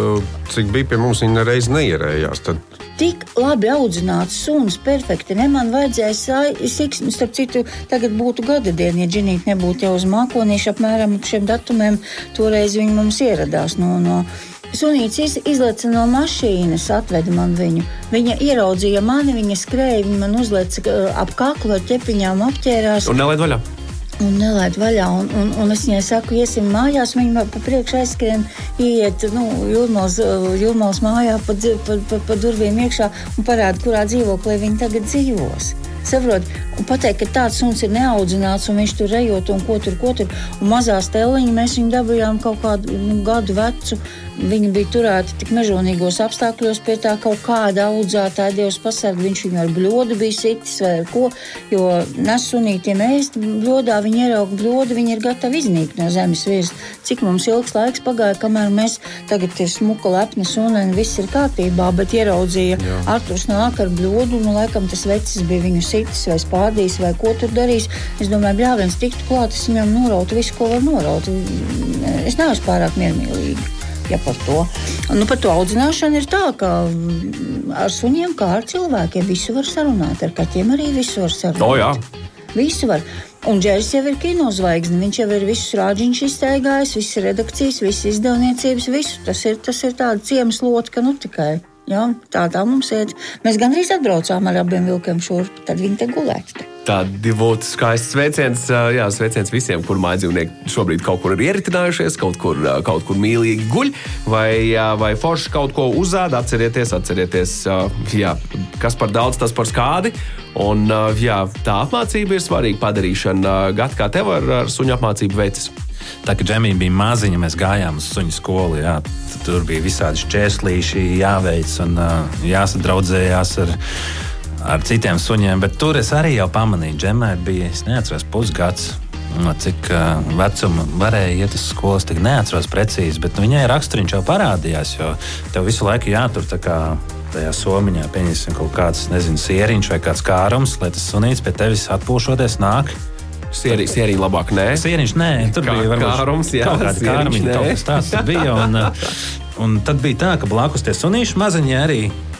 Speaker 4: cik bija pie mums, viņa reiz neierējās, tad
Speaker 3: tik labi audzināts suns, perfekti. Ne man vajadzēja siksni, starp citu, tagad būtu gada diena, ja Džinīti nebūtu jau uz mākonīšu apmēram ap šiem datumiem, toreiz viņi mums ieradās no... no Sunīts izleca no mašīnas, atveda man viņu. Viņa ieraudzīja mani, viņa skrēja, viņa man uzleca ap kaklu ar ķepiņām, apķērās.
Speaker 1: Un nelaid vaļā.
Speaker 3: Un nelaid vaļā, un, un, un es viņai saku, iesim mājās, viņa pa priekšu aizskrien, ieiet, nu, Jūrmals, Jūrmals mājā pa, pa, pa, pa durvīm iekšā un parāda, kurā dzīvoklī viņa tagad dzīvos. Saprot, un pateikt, ka tāds suns ir neaudzināts un viņš tur rejot un ko tur, ko tur. Un mazā steliņa mēs viņu dabījām kaut kādu nu, gadu vecu. Viņa bija turēta tik mežonīgos apstākļos pie tā kaut kāda audzētāja, Dievs pasarg, viņš viņu ar bļodu bija sitis vai ar ko, jo nes sunītiem ēst bļodā, viņi ierauga bļodu, viņi ir gatavi iznīkt no zemes virs. Cik mums ilgs laiks pagāja, kamēr mēs tagad ir smuka lepna suna un viss ir kārtībā, bet ieraudzīja Arturs nāk ar bļodu, nu laikam tas vecis bija viņu sitis vai spārdījis vai ko tur darījis. Es domāju, bļāviens tiktu klāt, es viņam norautu visu, ko var noraut. Es neesmu pārāk miermīlīgi. Ja par to. Un, nu, par to audzināšanu ir tā, ka ar suņiem kā ar cilvēkiem visu var sarunāt, ar kaķiem arī visu var sarunāt.
Speaker 1: O, jā.
Speaker 3: Visu var. Un Džeris jau ir kinozvaigzne, viņš jau ir visus rāģiņus iztaigājis, visas redakcijas, visas izdevniecības, visu. Tas ir, tas ir tāda ciemas lota, ka nu tikai, jā, tā tā mums iet. Mēs gandrīz atbraucām ar abiem vilkiem šurp, tad viņi te gulētu.
Speaker 1: Tādi būtu skaists sveiciens, jā, sveiciens visiem, kur mājdzīvnieki šobrīd kaut kur ir ieritinājušies, kaut kur, kaut kur mīlīgi guļ, vai, vai forši kaut ko uzāda. Atcerieties, atcerieties, jā, kas par daudz, tas par skādi. Un jā, tā apmācība ir svarīga padarīšana. Gat, kā tev ar, ar suņu apmācību veicis?
Speaker 6: Tā, ka Džemija bija maziņa, mēs gājām uz suņu skolu, jā, tur bija visādi šķērslīši jāveic un jāsadraudzējās ar ar citiem suņiem, bet tur es arī jau pamanīju, Džemai bija, es neatceros, pusgads, cik uh, vecuma varēja iet uz skolas, tik neatceros precīzi, bet viņai raksturiņš jau parādījās, jo tev visu laiku jātur tā kā tajā somiņā, pieņemsim kaut kāds, nezinu, sieriņš vai kāds kārums, lai tas sunīts pie tevis atpūšoties nāk.
Speaker 1: Sieri, sieriņš labāk, nē?
Speaker 6: Sieriņš, nē, tur Kā, bija varbūt
Speaker 1: kārums, jā,
Speaker 6: kaut kāda kārmiņa, kaut kas tāds bija, un, un tad bija tā, ka blakus tie sunīši maziņi arī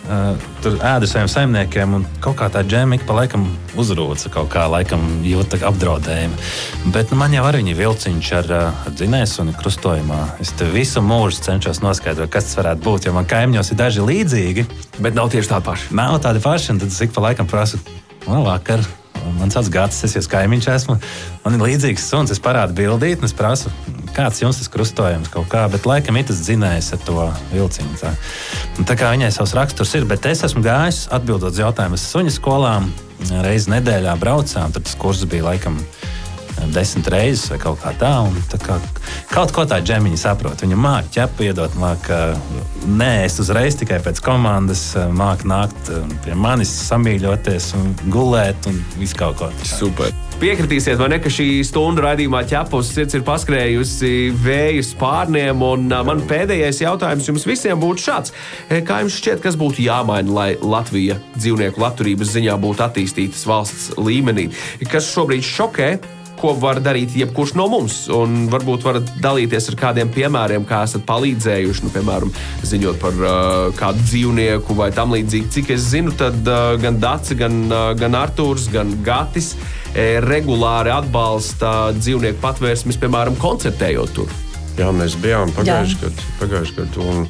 Speaker 6: uh, tur ēdu saviem saimniekiem, un kaut kā tā džēma ik pa laikam uzrūca, kaut kā laikam jūta apdraudējumu. Bet nu, man jau arī viņa vilciņš ar, ar dzinējsuni krustojumā. Es te visu mūžu cenšos noskaidrot, kas tas varētu būt, jo man kaimiņos ir daži līdzīgi.
Speaker 1: Bet nav tieši tādi paši.
Speaker 6: Nav tādi paši, un tad es ik pa laikam prasu, no vakar. Man sauc Gatis, es jau kaimiņš esmu. Man ir līdzīgs suns, es parādu bildīt, un es prasu, kāds jums tas krustojums kaut kā, bet laikam ir tas dzinējs ar to vilciņu. Tā, un tā kā viņai savs raksturs ir, bet es esmu gājis atbildot uz jautājumus suņu skolām, reizi nedēļā braucām, tad tas kurs bija laikam desmit reizes vai kaut kā tā, un tā kā kaut ko tā džemiņa saprot. Viņa māk ķepu iedot, māk neēst uzreiz tikai pēc komandas, māk nākt pie manis, samīļoties un gulēt un visu kaut ko.
Speaker 1: Super. Piekritīsiet, vai ne, ka šī stunda raidījumā ķepus sirds ir paskrējusi vēju spārniem, un man pēdējais jautājums jums visiem būtu šāds. Kā jums šķiet, kas būtu jāmaina, lai Latvija dzīvnieku labturības ziņā būtu attīstītas valsts līmenī? Kas šobrīd šokē? Ko var darīt jebkurš no mums, un varbūt varat dalīties ar kādiem piemēriem, kā esat palīdzējuši, nu, piemēram, ziņot par uh, kādu dzīvnieku vai tam līdzīgi. Cik es zinu, tad uh, gan Daci, gan, uh, gan Artūrs, gan Gatis e, regulāri atbalsta dzīvnieku patvērsmes, piemēram, koncertējot tur.
Speaker 4: Jā, mēs bijām pagājuši gadu, pagājuši gadu, un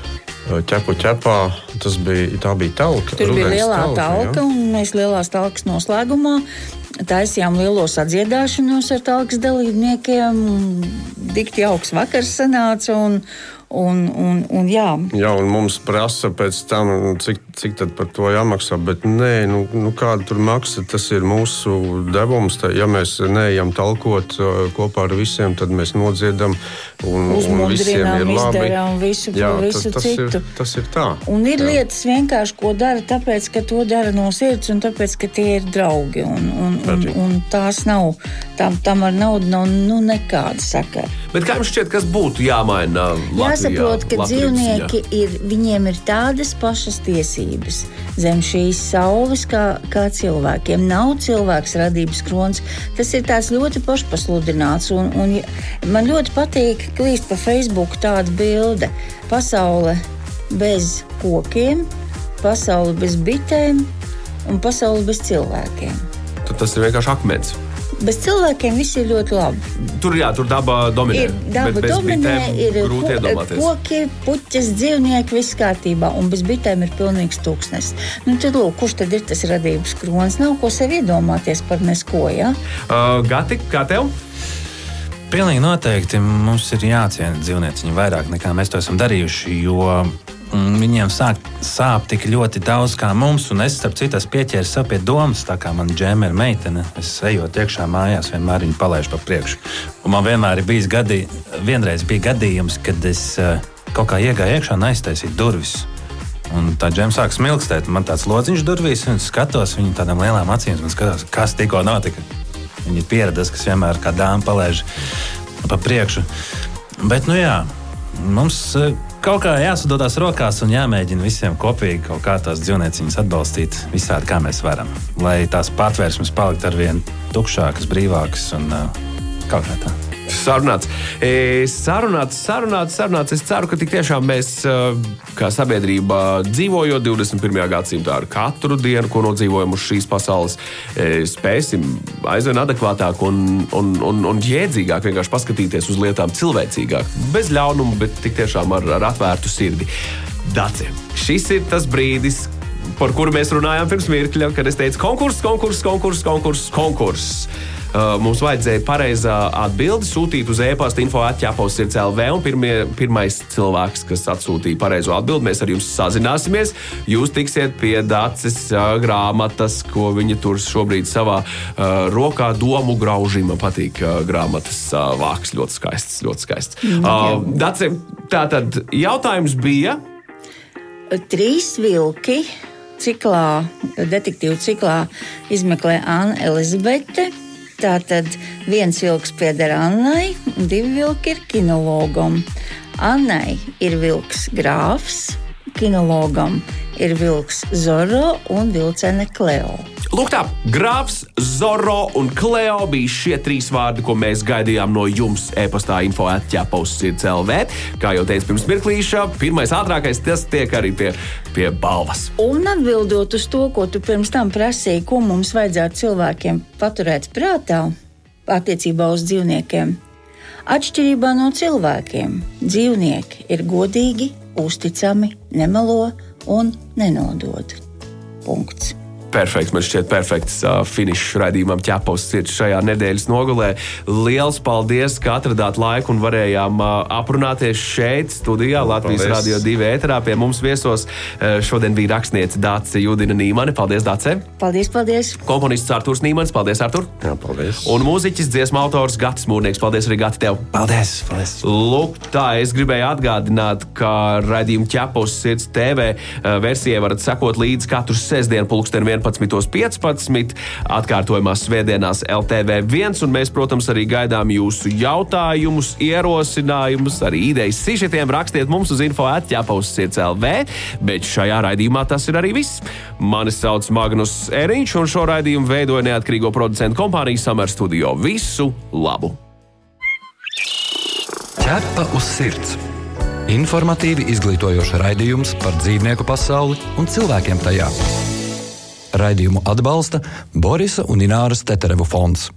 Speaker 4: ķepu ķepā, tas bija, tā bija talka.
Speaker 3: Tur bija lielā
Speaker 4: talka,
Speaker 3: talka,
Speaker 4: jā.
Speaker 3: un mēs lielās talkas noslēgumā taisījām lielo sadziedāšanos ar talkas dalībniekiem. Dikti jauks vakars sanāca, un, un, un, un jā.
Speaker 4: Jā, un mums prasa pēc tam, cik, cik tad par to jāmaksā, bet nē, nu, nu kāda tur maksa, tas ir mūsu devums. Tā, ja mēs neejam talkot kopā ar visiem, tad mēs nodziedam, un, un visiem ir labi.
Speaker 3: Uzmundrinām, visu, jā, visu
Speaker 4: tas,
Speaker 3: citu.
Speaker 4: Ir, tas ir tā.
Speaker 3: Un ir
Speaker 4: jā.
Speaker 3: lietas vienkārši, ko dara, tāpēc, ka to dara no sirds, un tāpēc, ka tie ir draugi, un, un, un, un tās nav, tam, tam ar naudu nav nu, nekāda sakara.
Speaker 1: Bet kā jums šķiet, kas būtu jāmaina Latvijā?
Speaker 3: Jāsaprot, ka dzīvnieki ir, viņiem ir tādas pašas tiesības zem šīs saules, kā, kā cilvēkiem. Nav cilvēks radības kronis. Tas ir tāds ļoti pašpasludināts, un, un man ļoti patīk klīst pa Facebook tāda bilde. Pasaule bez kokiem, pasaule bez bitēm un pasaule bez cilvēkiem.
Speaker 1: Tad tas ir vienkārši akmens.
Speaker 3: Bez cilvēkiem viss ir ļoti labi.
Speaker 1: Tur, jā, tur daba dominē.
Speaker 3: Ir daba dominē, ir
Speaker 1: grūti iedomāties.
Speaker 3: Koki, puķes, dzīvnieki, viss kārtībā, un bez bitēm ir pilnīgs tūkstnes. Nu, tad, lūk, kurš tad ir tas radības kronis? Nav ko sev iedomāties par nesko, jā?
Speaker 1: Uh, Gati, kā tev?
Speaker 6: Pilnīgi noteikti mums ir jāciena dzīvnieciņi vairāk nekā mēs to esam darījuši, jo viņiem sāk, sāp tik ļoti daudz kā mums, un es, starp citu, pieķēru sev pie domas, tā kā man džēma ir meitene, es ejot iekšā mājās, vienmēr viņu palaižu pa priekšu. Un man vienmēr ir bijis gadī, vienreiz bija gadījums, kad es kaut kā iegāju iekšā un aiztaisīju durvis. Un tā džēma sāk smilkstēt, man tāds lodziņš durvīs, un es skatos viņu tādām lielām acīm, un skatos, kas tikko notika. Viņa ir pieradusi, kas vienmēr kā dāma palaiž pa priekšu. Bet, nu jā, mums kaut kā jāsadodās rokās un jāmēģina visiem kopīgi kaut kā tās dzīvnieciņas atbalstīt visādi, kā mēs varam. Lai tās patvērsmes palikt arvien tukšākas, brīvākas un uh, kaut kā tā.
Speaker 1: Sarunāts. E, sarunāts, sarunāts, sarunāts. Es ceru, ka tik tiešām mēs, kā sabiedrība, dzīvojot divdesmit pirmajā gadsimtā ar katru dienu, ko nodzīvojam uz šīs pasaules, e, spēsim aizvien adekvātāk un, un, un, un jēdzīgāk vienkārši paskatīties uz lietām cilvēcīgāk. Bez ļaunuma, bet tik tiešām ar, ar atvērtu sirdi. Daci, šis ir tas brīdis, par kuru mēs runājām pirms mirkļa, kad es teicu konkurss, konkurss, konkurss, konkurss, konkurss. Uh, mums vajadzēja pareizā atbildi sūtīt uz e-pasta info at ķepus sirds punkt l v, un pirmie, pirmais cilvēks, kas atsūtīja pareizo atbildi, mēs ar jums sazināsimies. Jūs tiksiet pie Daces uh, grāmatas, ko viņa tur šobrīd savā uh, rokā domu graužīm. Man patīk uh, grāmatas uh, vāks, ļoti skaists, ļoti skaists. Uh, Dace, tātad jautājums bija?
Speaker 3: Trīs vilki ciklā, detektīvu ciklā izmeklē Anna Elizabete. Tātad viens vilks pieder Annai, un divi vilki ir kinologam. Annai ir vilks Grāfs, kinologam ir vilks Zorro un vilcene Kleo.
Speaker 1: Lūk tā, Grāfs, Zorro un Kleo bija šie trīs vārdi, ko mēs gaidījām no jums e-pastā info at ķepa uz sirds dot el vē. Kā jau teicu pirms mirklīša, pirmais ātrākais tas tiek arī pie, pie balvas.
Speaker 3: Un atbildot uz to, ko tu pirms tam prasīji, ko mums vajadzētu cilvēkiem paturēt prātā attiecībā uz dzīvniekiem. Atšķirībā no cilvēkiem, dzīvnieki ir godīgi, uzticami, nemelo un nenodod. Punkts.
Speaker 1: Perfekts, man šķiet perfekts uh, finišs raidījumam ķepa uz sirds šajā nedēļas nogulē. Liels paldies, ka atradāt laiku un varējām uh, aprunāties šeit, studijā, Latvijas paldies. Radio divi ēterā. Pie mums viesos uh, šodien bija rakstniece Dace Judina Nīmane. Paldies, Dace!
Speaker 3: Paldies, paldies!
Speaker 1: Komponists Arturs Nīmanis. Paldies, Artur!
Speaker 4: Jā, paldies!
Speaker 1: Un mūziķis, dziesmu autors Gatis Mūrnieks. Paldies arī, Gati, tev!
Speaker 6: Paldies! paldies.
Speaker 1: Lūk, tā, es gribēju atgādināt, ka raidījumu ķepa uz sirds T V uh, versijai varat sekot līdz katru sestdienu pulksteni vienpadsmit piecpadsmit, atkārtojumās svētdienās L T V viens, un mēs, protams, arī gaidām jūsu jautājumus, ierosinājumus, arī idejas sižetiem. Rakstiet mums uz info at ķepa uz sirds dot el vē, bet šajā raidījumā tas ir arī viss. Mani sauc Magnus Eriņš, un šo raidījumu veidoja neatkarīgo producentu kompānija Summer Studio. Visu labu!
Speaker 2: Ķepa uz sirds. Informatīvi izglītojoša raidījums par dzīvnieku pasauli un cilvēkiem tajā. Raidījumu atbalsta Borisa un Ināras Teterevu fonds.